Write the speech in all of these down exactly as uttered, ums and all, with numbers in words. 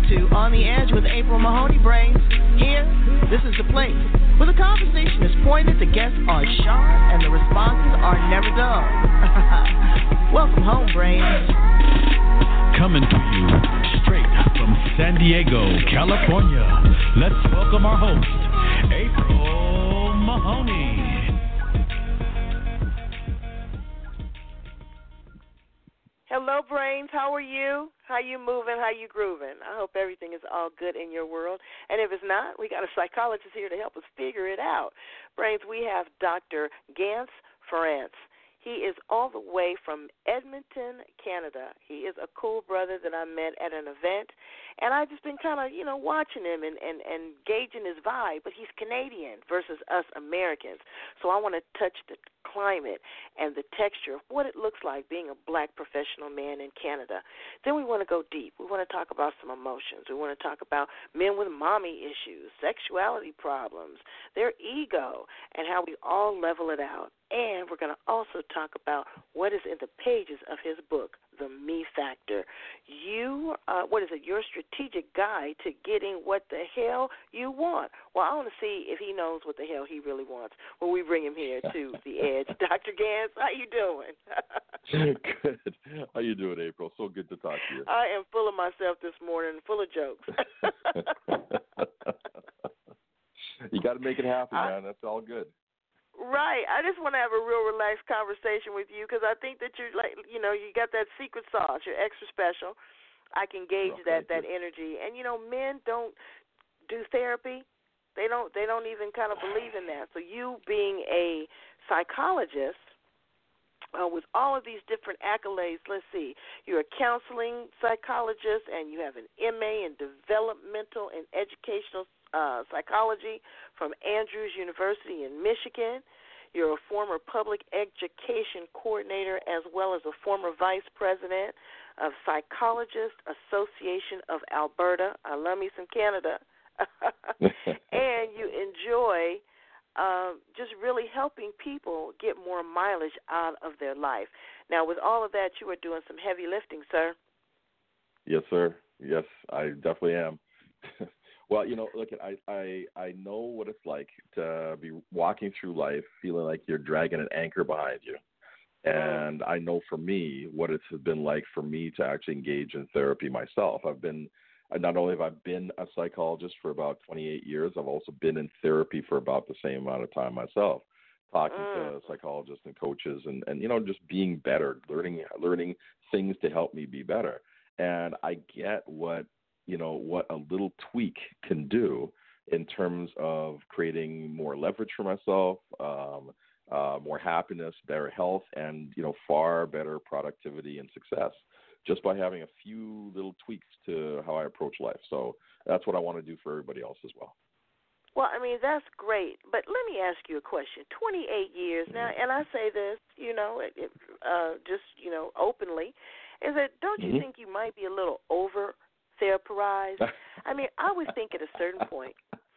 to On the Edge with April Mahoney Brains. Here, this is the place where the conversation is pointed, the guests are sharp, and the responses are never dull. Welcome home, Brains. Coming to you straight from San Diego, California. Let's welcome our host, April Mahoney. Hello, Brains. How are you? How you moving? How you grooving? I hope everything is all good in your world. And if it's not, we got a psychologist here to help us figure it out. Brains, we have Doctor Gance France. He is all the way from Edmonton, Canada. He is a cool brother that I met at an event, and I've just been kind of, you know, watching him and, and, and gauging his vibe, but he's Canadian versus us Americans. So I want to touch the climate and the texture of what it looks like being a black professional man in Canada. Then we want to go deep. We want to talk about some emotions. We want to talk about men with mommy issues, sexuality problems, their ego, and how we all level it out. And we're going to also talk about what is in the pages of his book, The Me Factor. You, uh, what is it, your strategic guide to getting what the hell you want. Well, I want to see if he knows what the hell he really wants when we bring him here to the Edge. Doctor Gance, how you doing? Good. How you doing, April? So good to talk to you. I am full of myself this morning, full of jokes. You got to make it happen, man. That's all good. Right. I just want to have a real relaxed conversation with you because I think that you're like, you know, you got that secret sauce. You're extra special. I can gauge oh, that that energy. And you know, men don't do therapy. They don't. They don't even kind of believe in that. So you being a psychologist uh, with all of these different accolades, let's see, you're a counseling psychologist and you have an M A in developmental and educational Uh, psychology from Andrews University in Michigan. You're a former public education coordinator as well as a former vice president of Psychologists Association of Alberta. I love me some Canada. And you enjoy um, just really helping people get more mileage out of their life. Now, with all of that, you are doing some heavy lifting, sir. Yes, sir. Yes, I definitely am. Well, you know, look, I, I I know what it's like to be walking through life feeling like you're dragging an anchor behind you. And I know for me what it's been like for me to actually engage in therapy myself. I've been, not only have I been a psychologist for about twenty-eight years, I've also been in therapy for about the same amount of time myself, talking to psychologists and coaches and, and, you know, just being better, learning learning things to help me be better. And I get what you know, what a little tweak can do in terms of creating more leverage for myself, um, uh, more happiness, better health, and, you know, far better productivity and success just by having a few little tweaks to how I approach life. So that's what I want to do for everybody else as well. Well, I mean, that's great. But let me ask you a question. twenty-eight years now, and I say this, you know, it, it, uh, just, you know, openly, is that don't you mm-hmm. think you might be a little over therapized? I mean, I would think at a certain point,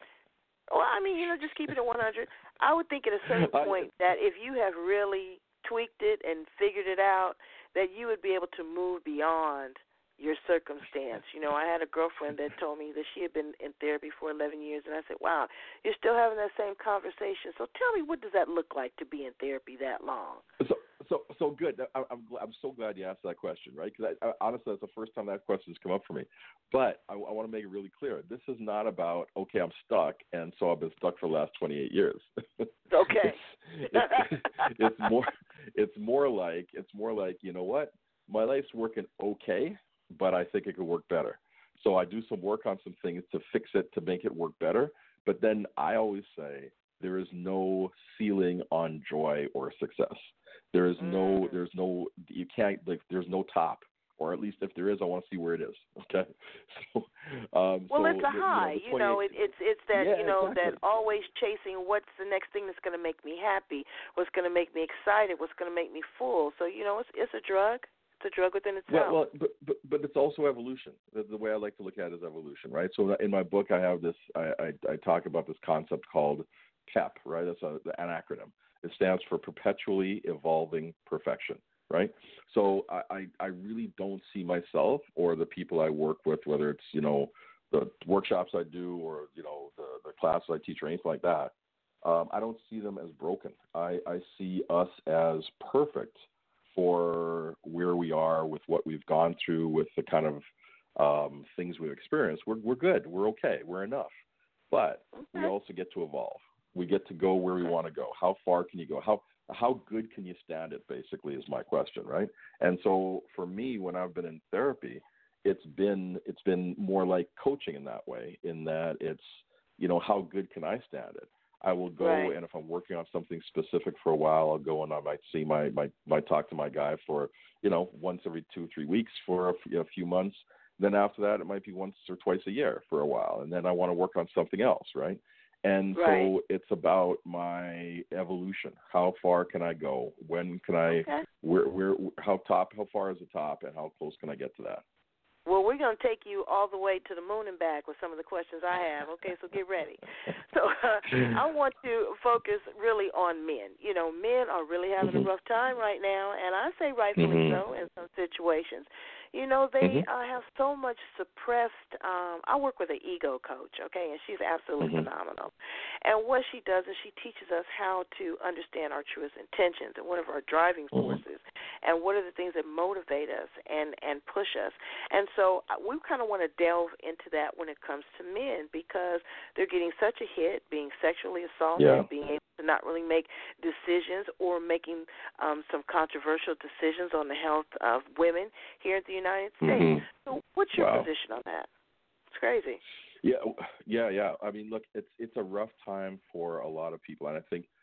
well, I mean, you know, just keeping it one hundred, I would think at a certain point that if you have really tweaked it and figured it out, that you would be able to move beyond your circumstance. You know, I had a girlfriend that told me that she had been in therapy for eleven years, and I said, wow, you're still having that same conversation. So tell me, what does that look like to be in therapy that long? So, so, so good. I, I'm, I'm so glad you asked that question, right? Because I, I, honestly, that's the first time that question's come up for me. But I, I want to make it really clear. This is not about, okay, I'm stuck, and so I've been stuck for the last twenty-eight years. Okay. it's, it's, it's more, it's more like, it's more like, you know what? My life's working okay, but I think it could work better. So I do some work on some things to fix it, to make it work better. But then I always say there is no ceiling on joy or success. There is no, there's no, you can't, like, there's no top. Or at least if there is, I want to see where it is. Okay. So, um, well, so, it's a high. You know, you know it, it's it's that yeah, you know exactly. that always chasing what's the next thing that's going to make me happy, what's going to make me excited, what's going to make me full. So you know, it's it's a drug. It's a drug within itself. Well, well but, but but it's also evolution. The, the way I like to look at it is evolution, right? So in my book, I have this. I I, I talk about this concept called PEP, right? That's a, an acronym. It stands for Perpetually Evolving Perfection. right? So I, I, I really don't see myself or the people I work with, whether it's, you know, the workshops I do or, you know, the, the classes I teach or anything like that. Um, I don't see them as broken. I, I see us as perfect for where we are with what we've gone through, with the kind of um, things we've experienced. We're, we're good. We're okay. We're enough. But okay. we also get to evolve. We get to go where we want to go. How far can you go? How how good can you stand it, basically, is my question, right? And so for me, when I've been in therapy, it's been it's been more like coaching in that way, in that it's, you know, how good can I stand it? I will go, right. and if I'm working on something specific for a while, I'll go and I might see my, my, might talk to my guy for, you know, once every two, three weeks for a, you know, a few months. Then after that, it might be once or twice a year for a while. And then I want to work on something else, right? And right. so it's about my evolution. How far can I go? When can I, okay. where, where, how top, how far is the top, and how close can I get to that? Well, we're going to take you all the way to the moon and back with some of the questions I have. Okay, so get ready. So uh, I want to focus really on men. You know, men are really having mm-hmm. a rough time right now, and I say rightfully mm-hmm. so in some situations. You know, they mm-hmm. uh, have so much suppressed. Um, I work with an ego coach, okay, and she's absolutely mm-hmm. phenomenal. And what she does is she teaches us how to understand our truest intentions and what are our driving forces mm-hmm. and what are the things that motivate us and, and push us. And so we kind of want to delve into that when it comes to men, because they're getting such a hit, being sexually assaulted, yeah. being able to not really make decisions or making um, some controversial decisions on the health of women here in the United States. Mm-hmm. So what's your wow. position on that? It's crazy. Yeah, yeah, yeah. I mean, look, it's it's a rough time for a lot of people, and I think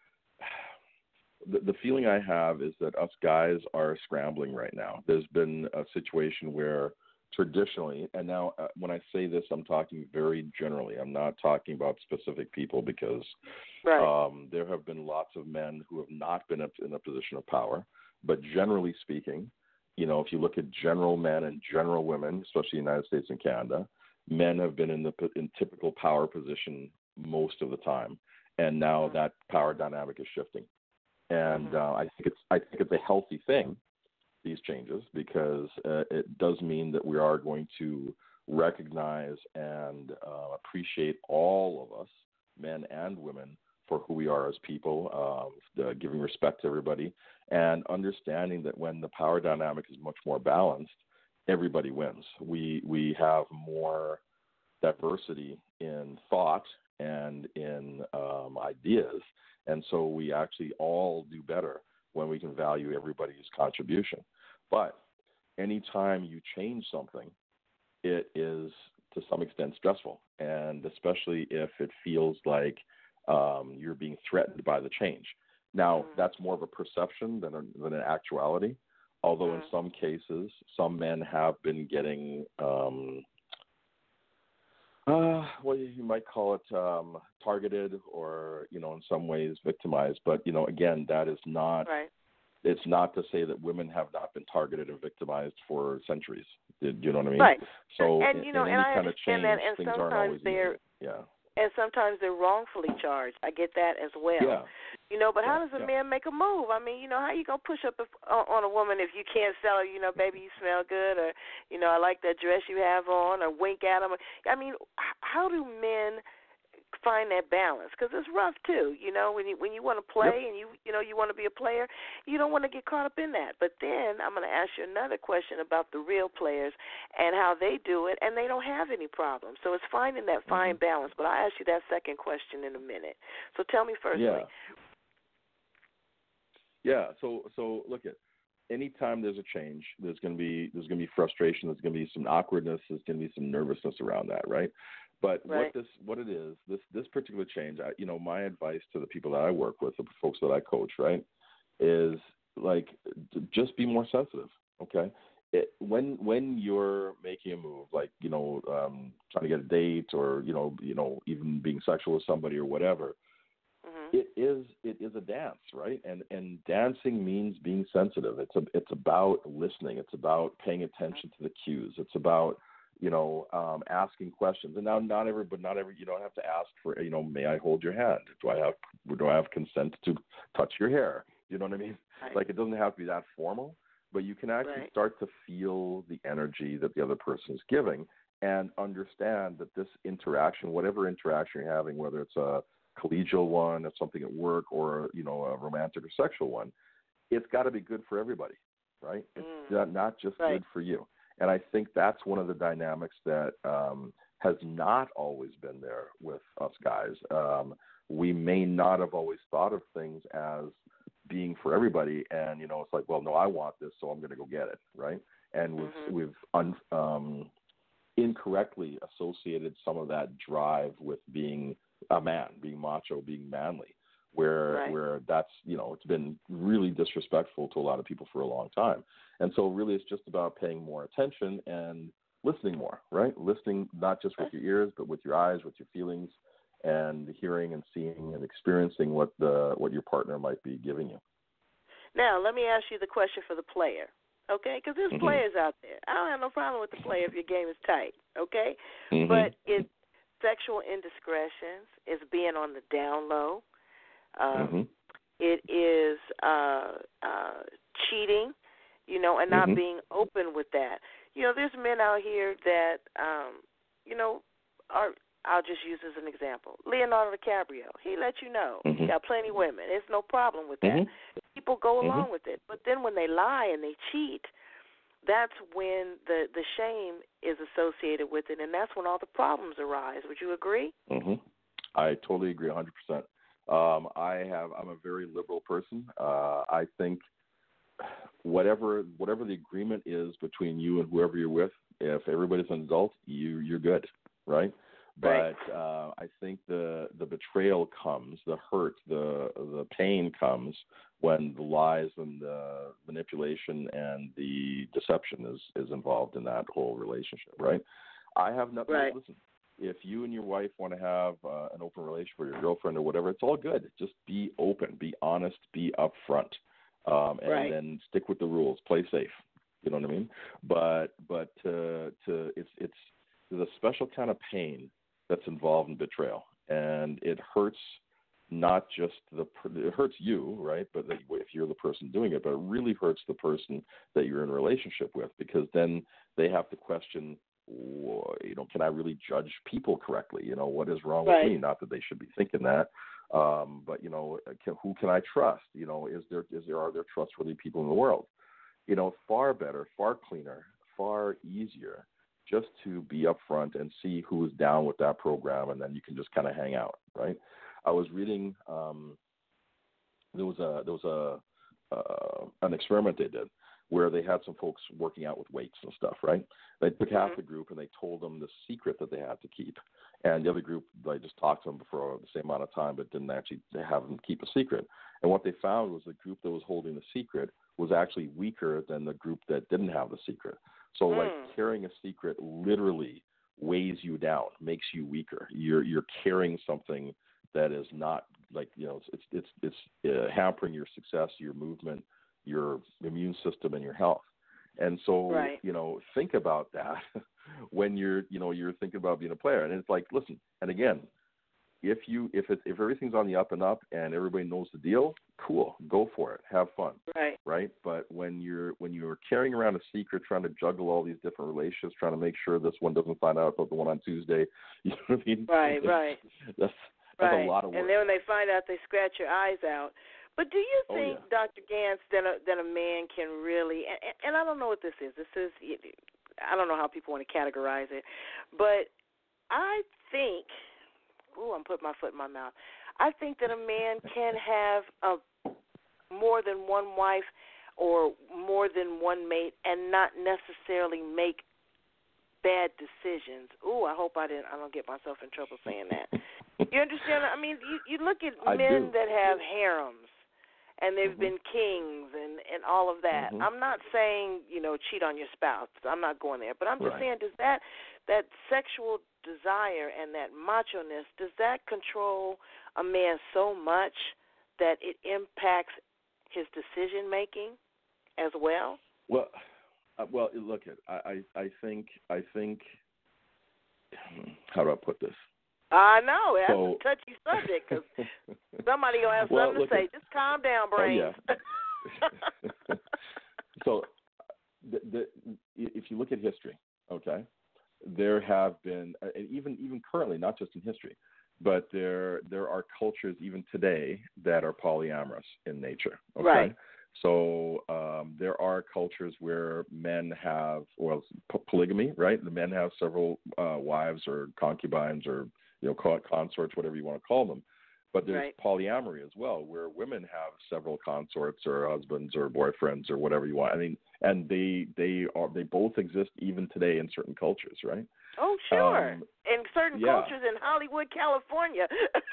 the, the feeling I have is that us guys are scrambling right now. There's been a situation where traditionally, and now uh, when I say this, I'm talking very generally. I'm not talking about specific people, because right. um, there have been lots of men who have not been in a position of power. But generally speaking, you know, if you look at general men and general women, especially in the United States and Canada, men have been in the in typical power position most of the time, and now mm-hmm. that power dynamic is shifting. And uh, I think it's I think it's a healthy thing, these changes, because uh, it does mean that we are going to recognize and uh, appreciate all of us, men and women, for who we are as people, uh, the, giving respect to everybody, and understanding that when the power dynamic is much more balanced, everybody wins. We we have more diversity in thought and in um, ideas, and so we actually all do better when we can value everybody's contribution. But anytime you change something, it is to some extent stressful, and especially if it feels like um, you're being threatened by the change. Now, mm-hmm. that's more of a perception than, a, than an actuality, although mm-hmm. in some cases, some men have been getting, um, uh, well, you might call it um, targeted or, you know, in some ways victimized. But, you know, again, that is not, right. it's not to say that women have not been targeted and victimized for centuries. Do you know what I mean? Right. So and, in, you know, in and any I kind of change, that, and things aren't always they're, easy. Yeah. And sometimes they're wrongfully charged. I get that as well. Yeah. You know, but yeah, how does a yeah. man make a move? I mean, you know, how you going to push up if, on a woman if you can't sell her, you know, baby, you smell good, or, you know, I like that dress you have on, or wink at them. I mean, how do men find that balance? Because it's rough too, you know, when you when you want to play yep. and you you know you want to be a player, you don't want to get caught up in that. But then I'm going to ask you another question about the real players and how they do it, and they don't have any problems. So it's finding that fine mm-hmm. balance. But I'll ask you that second question in a minute. So tell me firstly. Yeah. Yeah. So so look at. Anytime there's a change, there's going to be there's going to be frustration. There's going to be some awkwardness. There's going to be some nervousness around that, right? But right. what this what it is, this this particular change, I, you know, my advice to the people that I work with, the folks that I coach, right, is like just be more sensitive. Okay, it, when when you're making a move, like you know, um, trying to get a date, or you know, you know, even being sexual with somebody or whatever. It is it is a dance, right? And and dancing means being sensitive. It's a, it's about listening. It's about paying attention to the cues. It's about, you know, um, asking questions. And now not every but not every you don't have to ask for, you know, may I hold your hand? Do I have do I have consent to touch your hair? You know what I mean? Right. Like it doesn't have to be that formal. but you can actually right. start to feel the energy that the other person is giving and understand that this interaction, whatever interaction you're having, whether it's a collegial one, or something at work, or, you know, a romantic or sexual one, it's got to be good for everybody, right? It's Mm. not, not just right. good for you. And I think that's one of the dynamics that um, has not always been there with us guys. Um, we may not have always thought of things as being for everybody, and, you know, it's like, well, no, I want this, so I'm going to go get it, right? And we've, mm-hmm. we've un, um, incorrectly associated some of that drive with being a man, being macho, being manly, where right. where that's, you know, it's been really disrespectful to a lot of people for a long time. And so really it's just about paying more attention and listening more, right? Listening not just with your ears, but with your eyes, with your feelings, and hearing and seeing and experiencing what the what your partner might be giving you. Now, let me ask you the question for the player, okay? Because there's mm-hmm. players out there. I don't have no problem with the player if your game is tight, okay? Mm-hmm. But it's sexual indiscretions, it's being on the down low, um, mm-hmm. it is uh, uh, cheating, you know, and not mm-hmm. being open with that. You know, there's men out here that, um, you know, are, I'll just use as an example, Leonardo DiCaprio. He let you know. Mm-hmm. He got plenty of women. There's no problem with that. Mm-hmm. People go along mm-hmm. with it. But then when they lie and they cheat, that's when the, the shame is associated with it, and that's when all the problems arise. Would you agree? Mm-hmm. I totally agree, one hundred percent. Um, I have. I'm a very liberal person. Uh, I think whatever whatever the agreement is between you and whoever you're with, if everybody's an adult, you you're good, right? Right. But uh, I think the the betrayal comes, the hurt, the the pain comes when the lies and the manipulation and the deception is, is involved in that whole relationship, right? I have nothing. Right. Listen, if you and your wife want to have uh, an open relationship with your girlfriend or whatever, it's all good. Just be open, be honest, be upfront, um, and right. then stick with the rules. Play safe. You know what I mean? But but to to it's it's there's a special kind of pain that's involved in betrayal, and it hurts not just the it hurts you, right? But if you're the person doing it, but it really hurts the person that you're in a relationship with, because then they have to question, you know, can I really judge people correctly? You know, what is wrong right. with me? Not that they should be thinking that, um, but you know, can, who can I trust? You know, is there is there are there trustworthy people in the world? You know, far better, far cleaner, far easier, just to be upfront and see who is down with that program, and then you can just kind of hang out, right? I was reading um, there was a there was a uh, an experiment they did where they had some folks working out with weights and stuff, right? They took half the group and they told them the secret that they had to keep, and the other group, they just talked to them for the same amount of time, but didn't actually have them keep a secret. And what they found was the group that was holding the secret was actually weaker than the group that didn't have the secret. So, mm. like, carrying a secret literally weighs you down, makes you weaker. You're you're carrying something that is not, like, you know, it's it's it's uh, hampering your success, your movement, your immune system, and your health. And so, right. you know, think about that when you're, you know, you're thinking about being a player. And it's like, listen, and again, if you if it if everything's on the up and up and everybody knows the deal, cool, go for it, have fun, right? Right. But when you're when you're carrying around a secret, trying to juggle all these different relationships, trying to make sure this one doesn't find out about the one on Tuesday, you know what I mean? Right, right. That's that's right. a lot of work. And then when they find out, they scratch your eyes out. But do you think, oh, yeah. Doctor Gans, that a, that a man can really, and, and I don't know what this is. This is, I don't know how people want to categorize it, but I think, ooh, I'm putting my foot in my mouth. I think that a man can have a more than one wife or more than one mate and not necessarily make bad decisions. Ooh, I hope I didn't. I don't get myself in trouble saying that. You understand? I mean, you, you look at I men do. that have harems, and they've mm-hmm. been kings and, and all of that. Mm-hmm. I'm not saying, you know, cheat on your spouse. I'm not going there. But I'm just right. saying, does that that sexual desire and that macho-ness, does that control a man so much that it impacts his decision-making as well? Well, uh, well, look, at I, I, I think, I think, how do I put this? I know. That's so, a touchy subject because somebody going to have well, something to say. At, Just calm down, brains. Oh, yeah. so the, the, if you look at history, okay, there have been, and even even currently, not just in history, but there there are cultures even today that are polyamorous in nature. Okay? Right. So um, there are cultures where men have, well, p- polygamy, right? The men have several uh, wives or concubines or, you know, call it consorts, whatever you want to call them. But there's right. polyamory as well, where women have several consorts or husbands or boyfriends or whatever you want. I mean, and they they are they both exist even today in certain cultures, right? Oh, sure. Um, in certain yeah. cultures in Hollywood, California.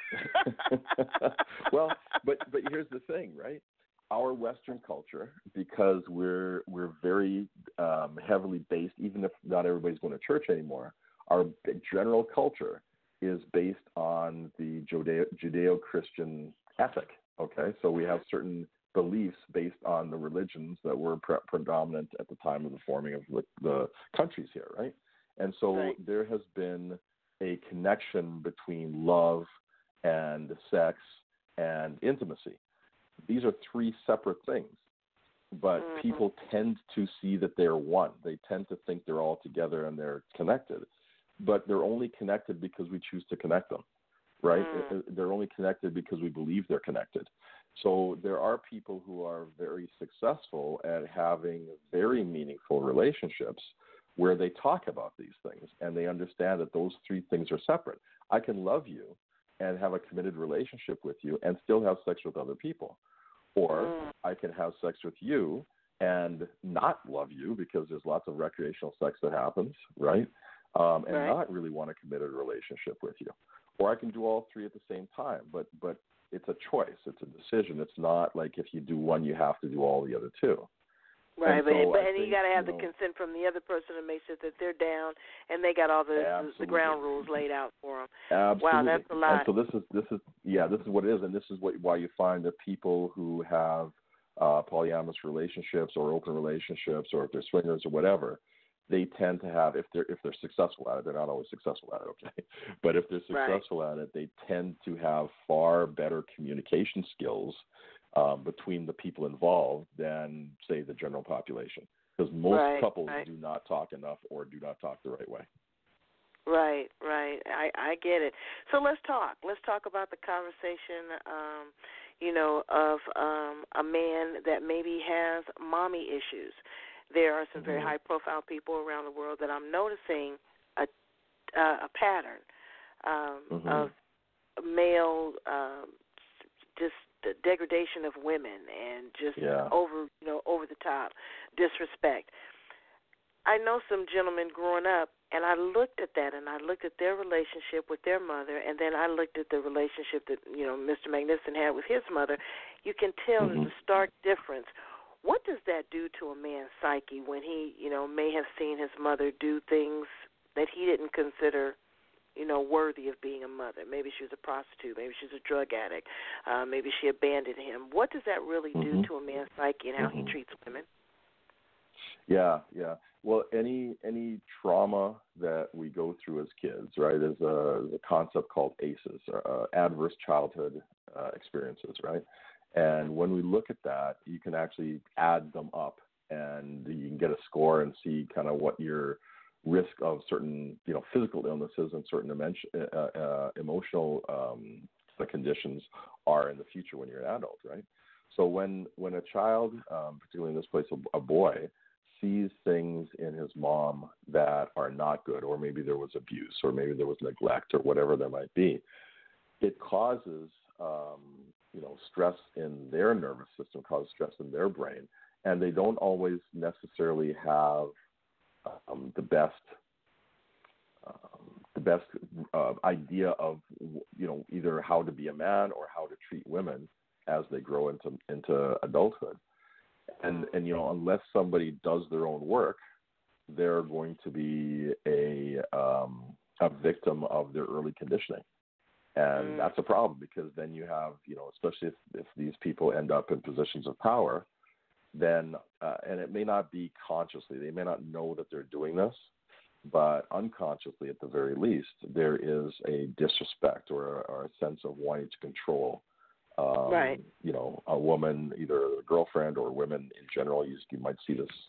Well, but but here's the thing, right? Our Western culture, because we're we're very um, heavily based, even if not everybody's going to church anymore, our general culture is based on the Judeo- Judeo-Christian ethic. Okay, so we have certain beliefs based on the religions that were pre- predominant at the time of the forming of the, the countries here, right? And so right. there has been a connection between love and sex and intimacy. These are three separate things, but mm-hmm. people tend to see that they're one. They tend to think they're all together and they're connected, but they're only connected because we choose to connect them, right? Mm. They're only connected because we believe they're connected. So there are people who are very successful at having very meaningful relationships where they talk about these things and they understand that those three things are separate. I can love you and have a committed relationship with you and still have sex with other people. Or mm. I can have sex with you and not love you because there's lots of recreational sex that happens, right? Um, and right. not really want a committed relationship with you. Or I can do all three at the same time, but but it's a choice. It's a decision. It's not like if you do one, you have to do all the other two. Right, and but, so but I and think, you got to have you the know, consent from the other person to make sure that they're down and they got all the, the, the ground rules laid out for them. Absolutely. Wow, that's a lot. And so this is this is yeah, this is what it is, and this is what why you find that people who have uh, polyamorous relationships or open relationships, or if they're swingers or whatever, they tend to have, if they're if they're successful at it, they're not always successful at it, okay, but if they're successful right. at it, they tend to have far better communication skills um, between the people involved than, say, the general population. Because most right, couples right. do not talk enough or do not talk the right way. Right, right. I, I get it. So let's talk. Let's talk about the conversation, um, you know, of um, a man that maybe has mommy issues. There are some mm-hmm. very high-profile people around the world that I'm noticing a, uh, a pattern um, mm-hmm. of male um, just the degradation of women and just yeah. over, you know, over the top disrespect. I know some gentlemen growing up, and I looked at that, and I looked at their relationship with their mother, and then I looked at the relationship that, you know, Mister Magnificent had with his mother. You can tell mm-hmm. there's a stark difference. What does that do to a man's psyche when he, you know, may have seen his mother do things that he didn't consider, you know, worthy of being a mother? Maybe she was a prostitute. Maybe she was a drug addict. Uh, maybe she abandoned him. What does that really mm-hmm. do to a man's psyche and how mm-hmm. he treats women? Yeah, yeah. Well, any any trauma that we go through as kids, right, is a, a concept called A C Es, uh, adverse childhood uh, experiences, right? And when we look at that, you can actually add them up, and you can get a score and see kind of what your risk of certain, you know, physical illnesses and certain emotion, uh, uh, emotional um, conditions are in the future when you're an adult, right? So when when a child, um, particularly in this place, a, a boy, sees things in his mom that are not good, or maybe there was abuse, or maybe there was neglect, or whatever there might be, it causes, um, you know, stress in their nervous system, causes stress in their brain, and they don't always necessarily have um, the best, um, the best uh, idea of, you know, either how to be a man or how to treat women as they grow into into adulthood. And, and, you know, unless somebody does their own work, they're going to be a um, a victim of their early conditioning. And mm. that's a problem, because then you have, you know, especially if, if these people end up in positions of power, then, uh, and it may not be consciously, they may not know that they're doing this, but unconsciously at the very least, there is a disrespect or, or a sense of wanting to control Um, right. you know, a woman, either a girlfriend or women in general. You, you might see this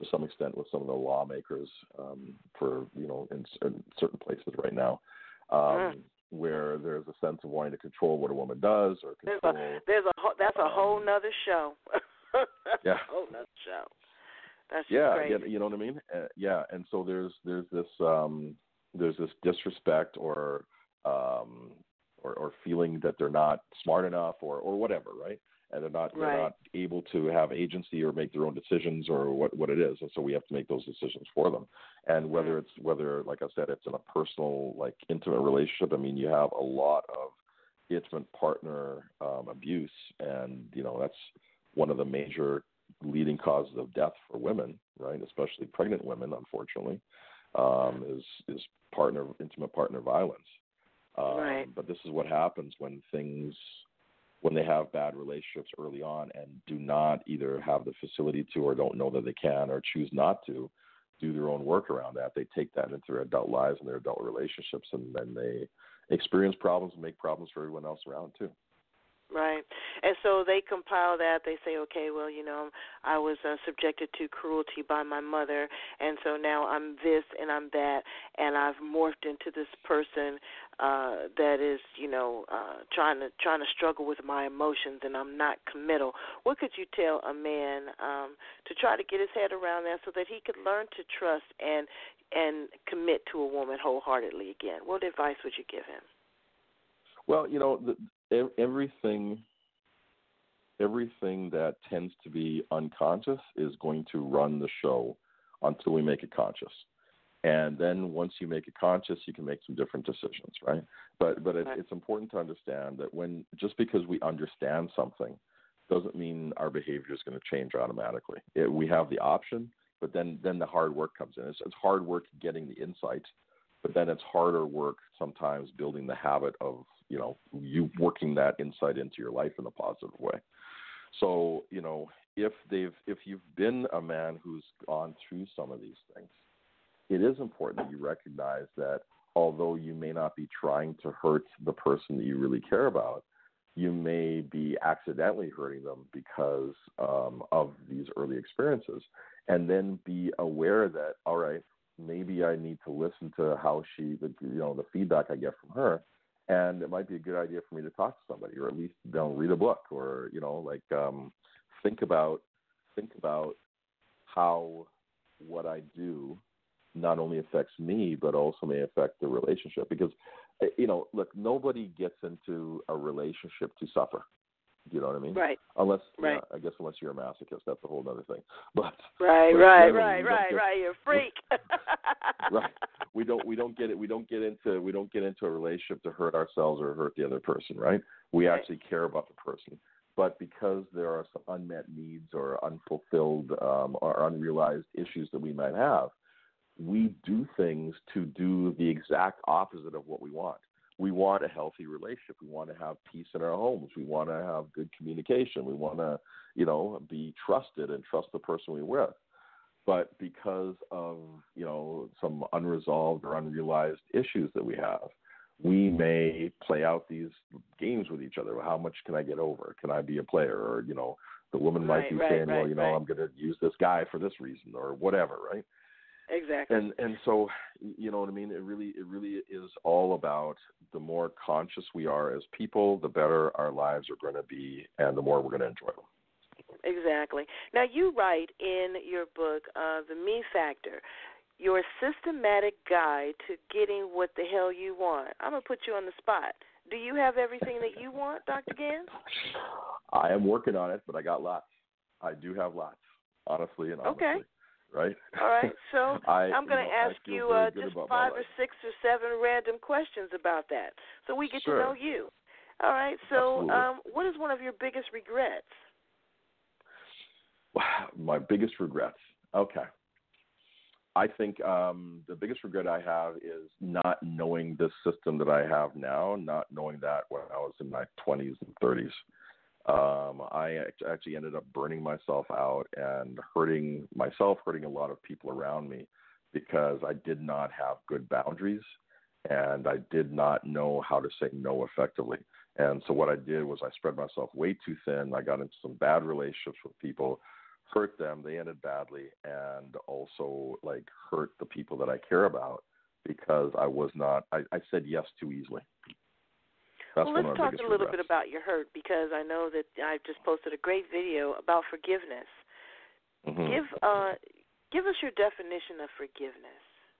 to some extent with some of the lawmakers um, for, you know, in, in certain places right now, um, mm. where there's a sense of wanting to control what a woman does or control. There's a, there's a that's a whole um, nother show. yeah. A whole nother show. That's just yeah, crazy. yeah, you know what I mean? Uh, yeah, and so there's there's this um, there's this disrespect or um, or, or feeling that they're not smart enough or, or whatever, right? And they're not they're right. not able to have agency or make their own decisions or what, what it is, and so we have to make those decisions for them. And whether mm. it's whether, like I said, it's in a personal, like intimate relationship. I mean, you have a lot of intimate partner um, abuse, and you know that's one of the major leading causes of death for women, right? Especially pregnant women, unfortunately, um, is is partner intimate partner violence. Um, right. But this is what happens when things. when they have bad relationships early on and do not either have the facility to or don't know that they can or choose not to do their own work around that. They take that into their adult lives and their adult relationships, and then they experience problems and make problems for everyone else around too. Right. And so they compile that. They say, okay, well, you know, I was uh, subjected to cruelty by my mother, and so now I'm this and I'm that, and I've morphed into this person uh, that is, you know, uh, trying to trying to struggle with my emotions, and I'm not committal. What could you tell a man um, to try to get his head around that so that he could learn to trust and and commit to a woman wholeheartedly again? What advice would you give him? Well, you know, the, everything everything that tends to be unconscious is going to run the show until we make it conscious. And then once you make it conscious, you can make some different decisions, right? But but it, right. it's important to understand that when just because we understand something doesn't mean our behavior is going to change automatically. It, we have the option, but then, then the hard work comes in. It's, it's hard work getting the insight, but then it's harder work sometimes building the habit of, you know, you working that insight into your life in a positive way. So, you know, if they've, if you've been a man who's gone through some of these things, it is important that you recognize that although you may not be trying to hurt the person that you really care about, you may be accidentally hurting them because um, of these early experiences. And then be aware that, all right, maybe I need to listen to how she, the, you know, the feedback I get from her. And it might be a good idea for me to talk to somebody, or at least, you know, read a book, or, you know, like um, think about think about how what I do not only affects me, but also may affect the relationship. Because, you know, look, nobody gets into a relationship to suffer. You know what I mean? Right. Unless, right. Yeah, I guess, unless you're a masochist, that's a whole other thing. But right, but right, generally, right, right, get, right. You're a freak. right. We don't we don't get it. We don't get into we don't get into a relationship to hurt ourselves or hurt the other person. Right. We right. actually care about the person. But because there are some unmet needs or unfulfilled um, or unrealized issues that we might have, we do things to do the exact opposite of what we want. We want a healthy relationship. We want to have peace in our homes. We want to have good communication. We want to, you know, be trusted and trust the person we're with. But because of, you know, some unresolved or unrealized issues that we have, we may play out these games with each other. How much can I get over? Can I be a player? Or, you know, the woman right, might be right, saying, right, well, you know, right. I'm going to use this guy for this reason or whatever, right? Exactly. And and so, you know what I mean? It really it really is all about the more conscious we are as people, the better our lives are going to be, and the more we're going to enjoy them. Exactly. Now, you write in your book, uh, The Me Factor, your systematic guide to getting what the hell you want. I'm going to put you on the spot. Do you have everything that you want, Doctor Gans? I am working on it, but I got lots. I do have lots, honestly and honestly. Okay. Right? All right. So I, I'm going to you know, ask you uh, just five or six or seven random questions about that so we get sure. to know you. All right. So um, what is one of your biggest regrets? My biggest regrets. Okay. I think um, the biggest regret I have is not knowing this system that I have now, not knowing that when I was in my twenties and thirties. Um, I actually ended up burning myself out and hurting myself, hurting a lot of people around me because I did not have good boundaries and I did not know how to say no effectively. And so what I did was I spread myself way too thin. I got into some bad relationships with people, hurt them. They ended badly, and also like hurt the people that I care about because I was not. I, I said yes too easily. That's well, one let's of my talk biggest a little regrets. bit about your hurt because I know that I just posted a great video about forgiveness. Mm-hmm. Give uh, give us your definition of forgiveness.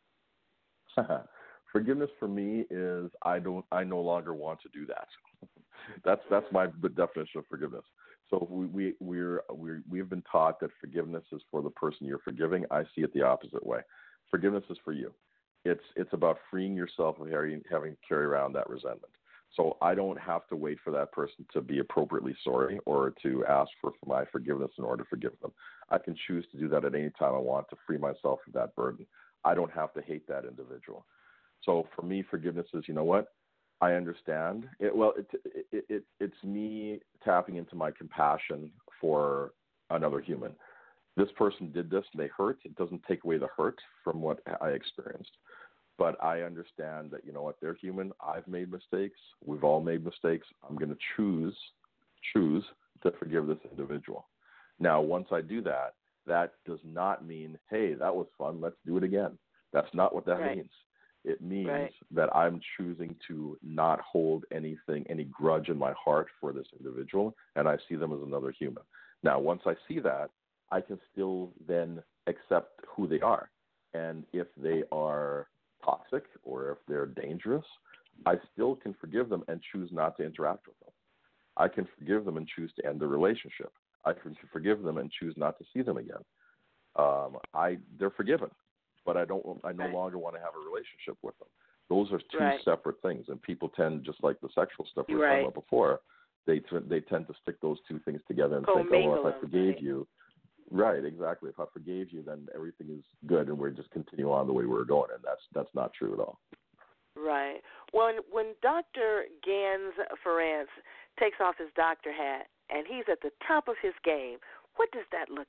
Forgiveness for me is I don't. I no longer want to do that. that's that's my definition of forgiveness. So we we we're we we've been taught that forgiveness is for the person you're forgiving. I see it the opposite way. Forgiveness is for you. It's it's about freeing yourself of having having to carry around that resentment. So I don't have to wait for that person to be appropriately sorry or to ask for, for my forgiveness in order to forgive them. I can choose to do that at any time I want to free myself of that burden. I don't have to hate that individual. So for me, forgiveness is, you know what? I understand. It, well, it, it, it, it's me tapping into my compassion for another human. This person did this and they hurt. It doesn't take away the hurt from what I experienced. But I understand that, you know what, they're human. I've made mistakes. We've all made mistakes. I'm going to choose, choose to forgive this individual. Now, once I do that, that does not mean, hey, that was fun, let's do it again. That's not what that right. means. It means right. that I'm choosing to not hold anything, any grudge in my heart for this individual, and I see them as another human. Now, once I see that, I can still then accept who they are. And if they are toxic or if they're dangerous, I still can forgive them and choose not to interact with them. I can forgive them and choose to end the relationship. I can forgive them and choose not to see them again. Um, I they're forgiven, but I don't. I no right. longer want to have a relationship with them. Those are two right. separate things, and people tend, just like the sexual stuff we were right. talking about before, they t- they tend to stick those two things together and think, oh, well, if I forgave right. you, right, exactly. If I forgave you, then everything is good, and we're just continue on the way we're going, and that's that's not true at all. Right. When when Doctor Gans Ferrance takes off his doctor hat and he's at the top of his game, what does that look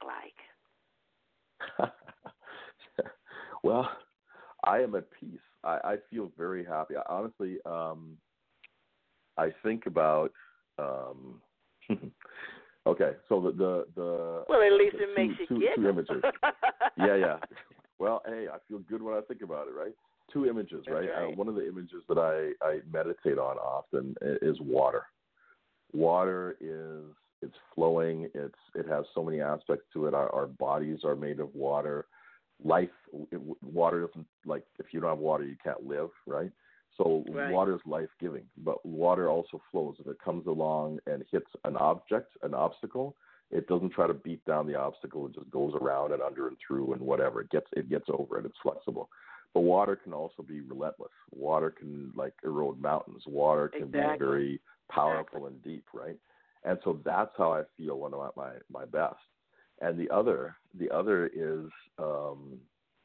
like? Well, I am at peace. I, I feel very happy. I, honestly, um, I think about. Um, okay, so the the, the well, at least the it two, makes you two, giggle. two images. yeah, yeah. Well, hey, I feel good when I think about it, right? Two images, right? right. Uh, one of the images that I, I meditate on often is water. Water is it's flowing. It's it has so many aspects to it. Our, our bodies are made of water. Life, it, water doesn't like if you don't have water, you can't live, right? So right. water is life-giving, but water also flows. If it comes along and hits an object, an obstacle, it doesn't try to beat down the obstacle. It just goes around and under and through and whatever. It gets it gets over it. It's flexible. But water can also be relentless. Water can like erode mountains. Water can exactly. be very powerful exactly. and deep, right? And so that's how I feel when I'm at my, my best. And the other, the other is um,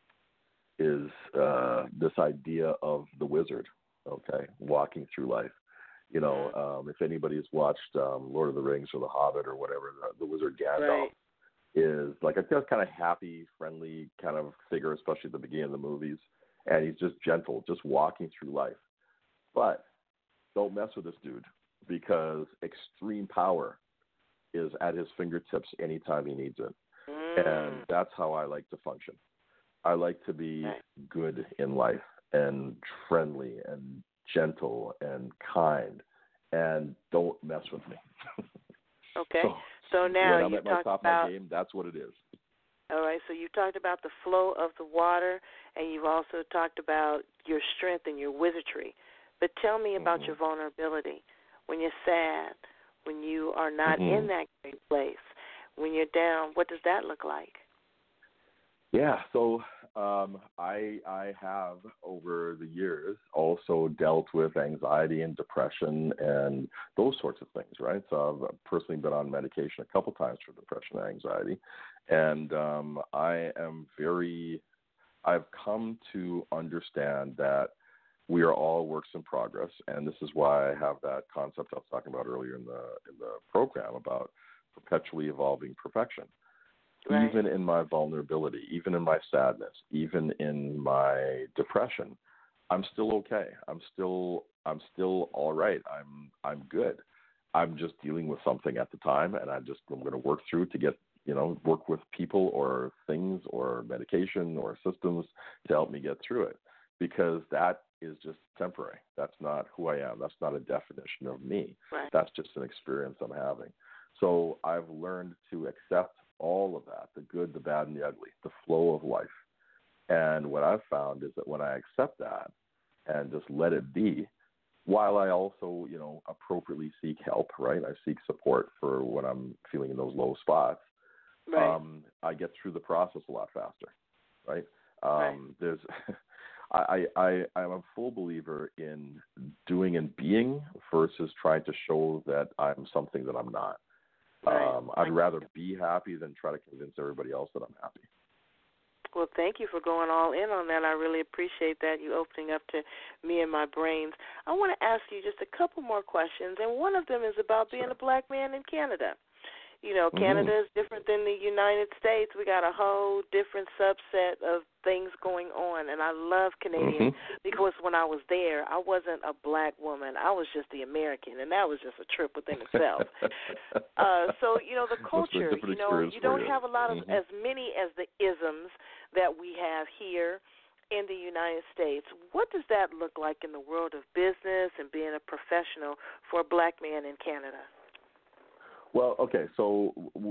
is uh, this idea of the wizard, okay, walking through life. You know, um, if anybody's watched um, Lord of the Rings or The Hobbit or whatever, the, the wizard Gandalf right. is like a just kind of happy, friendly kind of figure, especially at the beginning of the movies. And he's just gentle, just walking through life. But don't mess with this dude because extreme power is at his fingertips anytime he needs it. Mm. And that's how I like to function. I like to be right. good in life and friendly and gentle and kind and don't mess with me. Okay. So, so now when I'm you at my talked top about of my game, that's what it is. All right, so you talked about the flow of the water, and you've also talked about your strength and your wizardry. But tell me about mm-hmm. your vulnerability. When you're sad, when you are not mm-hmm. in that great place, when you're down, what does that look like? Yeah, so um, I I have over the years also dealt with anxiety and depression and those sorts of things, right? So I've personally been on medication a couple times for depression and anxiety, and um, I am very, I've come to understand that we are all works in progress, and this is why I have that concept I was talking about earlier in the in the program about perpetually evolving perfection. Right. Even in my vulnerability, even in my sadness, even in my depression, I'm still okay. I'm still I'm still all right. I'm I'm good. I'm just dealing with something at the time, and I just I'm going to work through to get you know, work with people or things or medication or systems to help me get through it, because that is just temporary. That's not who I am. That's not a definition of me. Right. That's just an experience I'm having. So I've learned to accept all of that, the good, the bad, and the ugly, the flow of life. And what I've found is that when I accept that and just let it be, while I also, you know, appropriately seek help, right? I seek support for when I'm feeling in those low spots. Right. Um, I get through the process a lot faster, right? Um, right. There's, I, I, I'm a full believer in doing and being versus trying to show that I'm something that I'm not. Right. Um, I'd rather be happy than try to convince everybody else that I'm happy. Well, thank you for going all in on that. I really appreciate that, you opening up to me and my brains. I want to ask you just a couple more questions, and one of them is about being Sure. a black man in Canada. You know, Mm-hmm. Canada is different than the United States. We got a whole different subset of things going on, and I love Canadians Mm-hmm. because when I was there, I wasn't a black woman. I was just the American, and that was just a trip within itself. uh, so, you know, the culture, you know, you don't you. have a lot of, mm-hmm. as many as the isms that we have here in the United States. What does that look like in the world of business and being a professional for a black man in Canada? Well, okay, so w-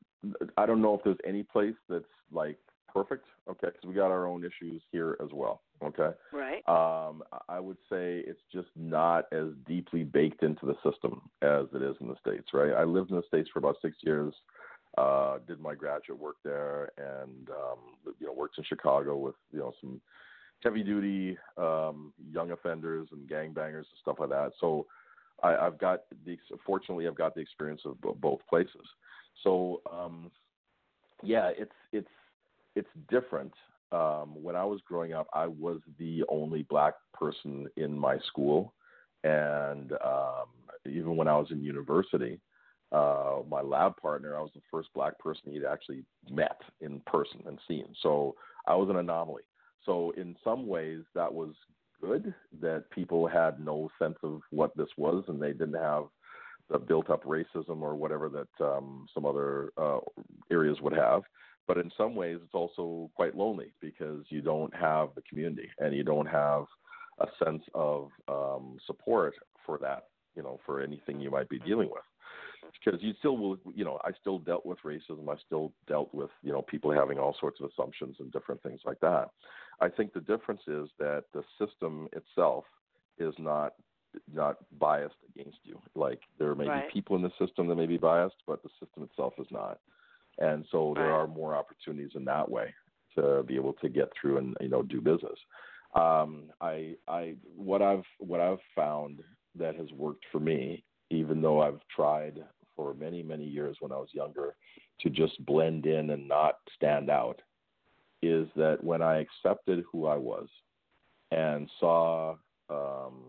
I don't know if there's any place that's like perfect, okay, because we got our own issues here as well, okay? Right. Um, I would say it's just not as deeply baked into the system as it is in the States, right? I lived in the States for about six years, uh, did my graduate work there, and, um, you know, worked in Chicago with, you know, some heavy-duty um, young offenders and gangbangers and stuff like that. So I, I've got the fortunately I've got the experience of b- both places. So um, yeah, it's it's it's different. Um, when I was growing up, I was the only black person in my school, and um, even when I was in university, uh, my lab partner, I was the first black person he'd actually met in person and seen. So I was an anomaly. So in some ways, that was good that people had no sense of what this was, and they didn't have the built-up racism or whatever that um, some other uh, areas would have. But in some ways, it's also quite lonely because you don't have the community and you don't have a sense of um, support for that, you know, for anything you might be dealing with. Because you still will, you know, I still dealt with racism. I still dealt with, you know, people having all sorts of assumptions and different things like that. I think the difference is that the system itself is not not biased against you. Like there may Right. be people in the system that may be biased, but the system itself is not. And so there Right. are more opportunities in that way to be able to get through and, you know, do business. Um, I, I, what I've, what I've found that has worked for me, even though I've tried for many, many years when I was younger to just blend in and not stand out, is that when I accepted who I was and saw, um,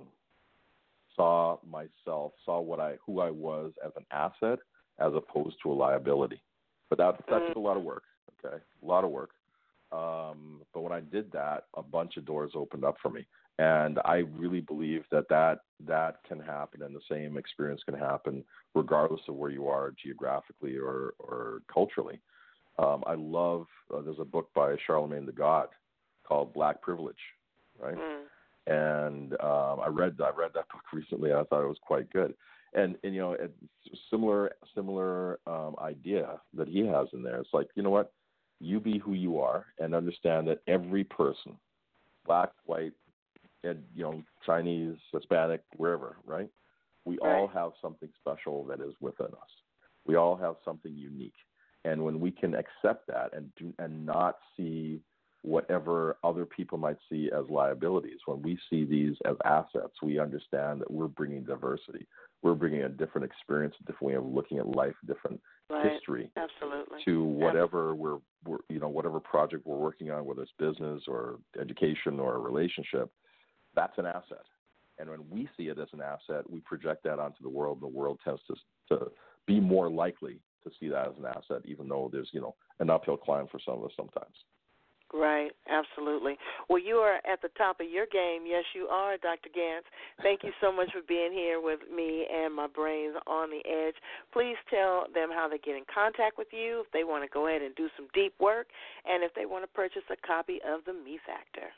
saw myself, saw what I, who I was as an asset as opposed to a liability. But that, that took a lot of work, okay, a lot of work. Um, but when I did that, a bunch of doors opened up for me. And I really believe that that, that can happen, and the same experience can happen regardless of where you are geographically or, or culturally. Um, I love, uh, there's a book by Charlemagne the God called Black Privilege, right? Mm. And um, I read I read that book recently. And I thought it was quite good. And, and you know, it's similar similar um, idea that he has in there. It's like, you know what, you be who you are, and understand that every person, black, white, and you know, Chinese, Hispanic, wherever, right? We Right. all have something special that is within us. We all have something unique, and when we can accept that and do, and not see whatever other people might see as liabilities, when we see these as assets, we understand that we're bringing diversity. We're bringing a different experience, a different way of looking at life, different Right. history Absolutely. to whatever we're, we're, you know, whatever project we're working on, whether it's business or education or a relationship. That's an asset. And when we see it as an asset, we project that onto the world, and the world tends to, to be more likely to see that as an asset, even though there's, you know, an uphill climb for some of us sometimes. Right, absolutely. Well, you are at the top of your game. Yes, you are, Doctor Gans. Thank you so much for being here with me and my brains on the edge. Please tell them how they get in contact with you if they want to go ahead and do some deep work, and if they want to purchase a copy of The Me Factor.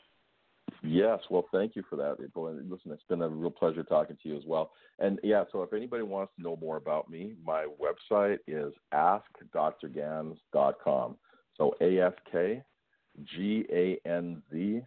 Yes, well, thank you for that, April. And listen, it's been a real pleasure talking to you as well. And, yeah, so if anybody wants to know more about me, my website is ask dr gans dot com. So A S K G A N Z,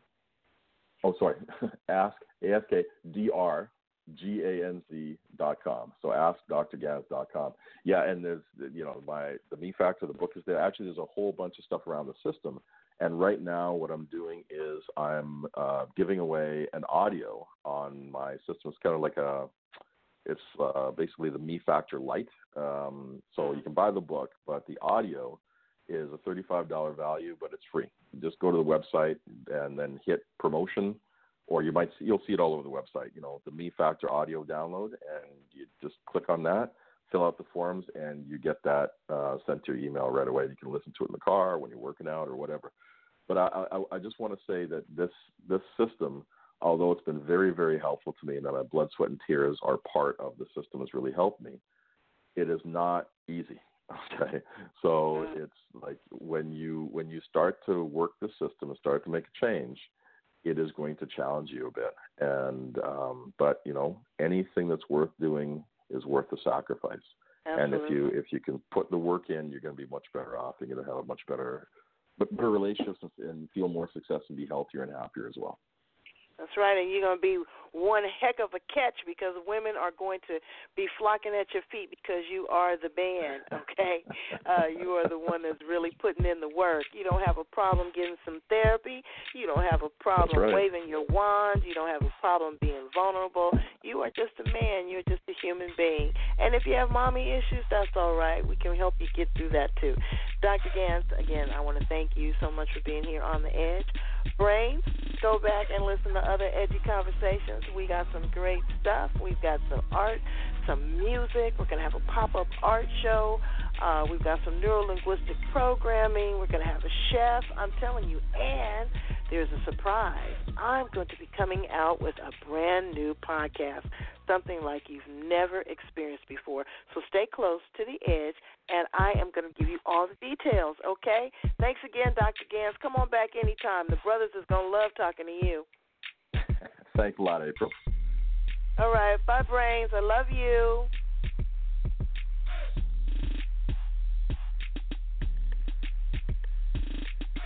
oh, sorry, ask, A S K D R G A N Z dot com. So ask dr gans dot com. Yeah, and there's, you know, my the Me Factor, the book is there. Actually, there's a whole bunch of stuff around the system. And right now what I'm doing is I'm uh, giving away an audio on my system. It's kind of like a, it's uh, basically the Me Factor Lite. Um, so you can buy the book, but the audio is a thirty-five dollars value, but it's free. Just go to the website and then hit promotion, or you might see, you'll see it all over the website, you know, the Me Factor audio download, and you just click on that, fill out the forms, and you get that uh, sent to your email right away. You can listen to it in the car when you're working out or whatever. But I, I, I just want to say that this this system, although it's been very, very helpful to me, and that my blood, sweat, and tears are part of the system, has really helped me, it is not easy. Okay, so it's like when you when you start to work the system and start to make a change, it is going to challenge you a bit. And um, but you know, anything that's worth doing is worth the sacrifice. Absolutely. And if you if you can put the work in, you're going to be much better off. You're going to have a much better, better relationships and feel more success and be healthier and happier as well. That's right, and you're going to be one heck of a catch, because women are going to be flocking at your feet because you are the man, okay? Uh, you are the one that's really putting in the work. You don't have a problem getting some therapy. You don't have a problem right. waving your wand. You don't have a problem being vulnerable. You are just a man. You're just a human being. And if you have mommy issues, that's all right. We can help you get through that too. Doctor Gans, again, I want to thank you so much for being here on The Edge. Brains, go back and listen to other edgy conversations. We got some great stuff. We've got some art, some music. We're going to have a pop-up art show. Uh, we've got some neuro-linguistic programming. We're going to have a chef. I'm telling you, and there's a surprise. I'm going to be coming out with a brand new podcast, something like you've never experienced before. So stay close to the edge, and I am going to give you all the details, okay? Thanks again, Doctor Gans. Come on back anytime. The brothers is going to love talking to you. Thanks a lot, April. All right. Bye, Brains. I love you.